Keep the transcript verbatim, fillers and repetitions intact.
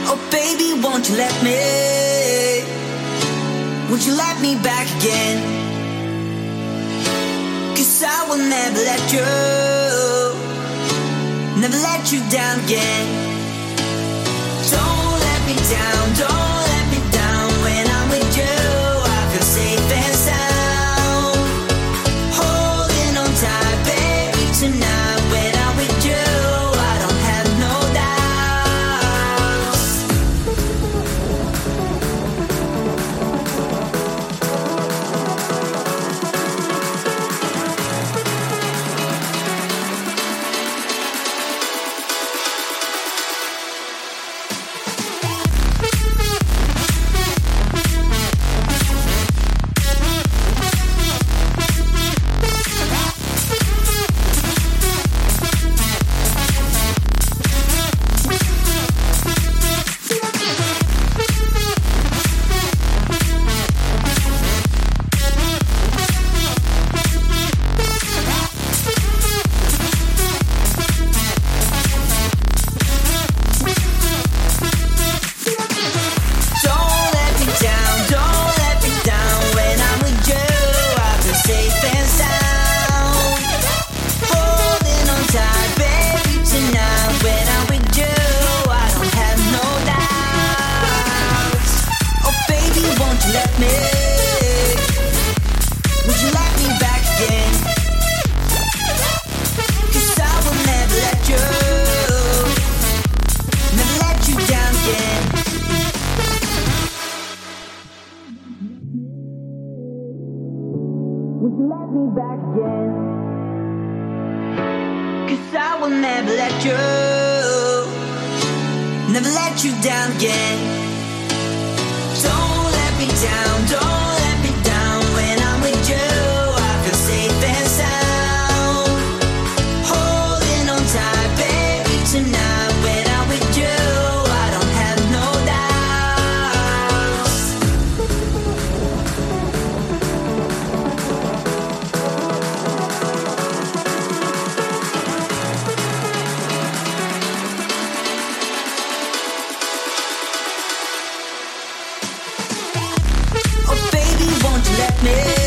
Oh baby, won't you let me? Won't you let me back again? 'Cause I will never let you, never let you down again. Don't let me down, don't let me down. When I'm with you, I feel safe and sound. Holding on tight, baby, tonight. When I'm with you, I don't have no doubts. Would you let me back again? 'Cause I will never let you, never let you down again. Don't let me down, don't let me down. When I'm with you, I feel safe and sound. Holding on tight, baby, tonight. When I'm with you, I don't have no doubts. Oh baby, won't you let me?